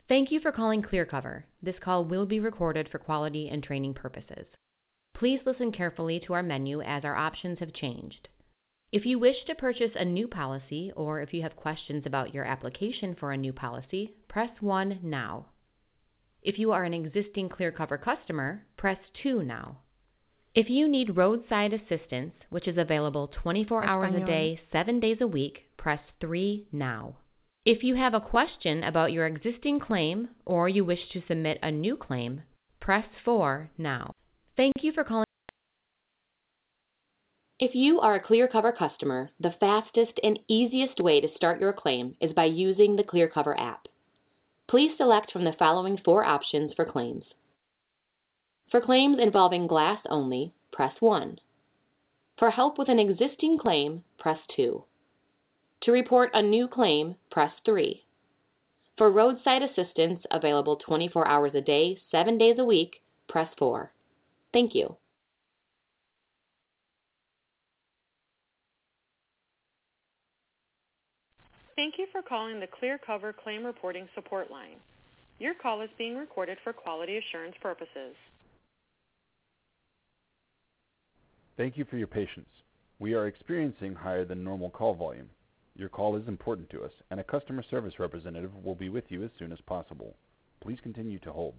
Thank you for calling ClearCover. This call will be recorded for quality and training purposes. Please listen carefully to our menu as our options have changed. If you wish to purchase a new policy or if you have questions about your application for a new policy, press 1 now. If you are an existing ClearCover customer, press 2 now. If you need roadside assistance, which is available 24 hours a day, 7 days a week, press 3 now. If you have a question about your existing claim or you wish to submit a new claim, press 4 now. Thank you for calling. If you are a ClearCover customer, the fastest and easiest way to start your claim is by using the ClearCover app. Please select from the following 4 options for claims. For claims involving glass only, press 1. For help with an existing claim, press 2. To report a new claim, press 3. For roadside assistance available 24 hours a day, 7 days a week, press 4. Thank you. Thank you for calling the ClearCover Claim Reporting Support Line. Your call is being recorded for quality assurance purposes. Thank you for your patience. We are experiencing higher than normal call volume. Your call is important to us, and a customer service representative will be with you as soon as possible. Please continue to hold.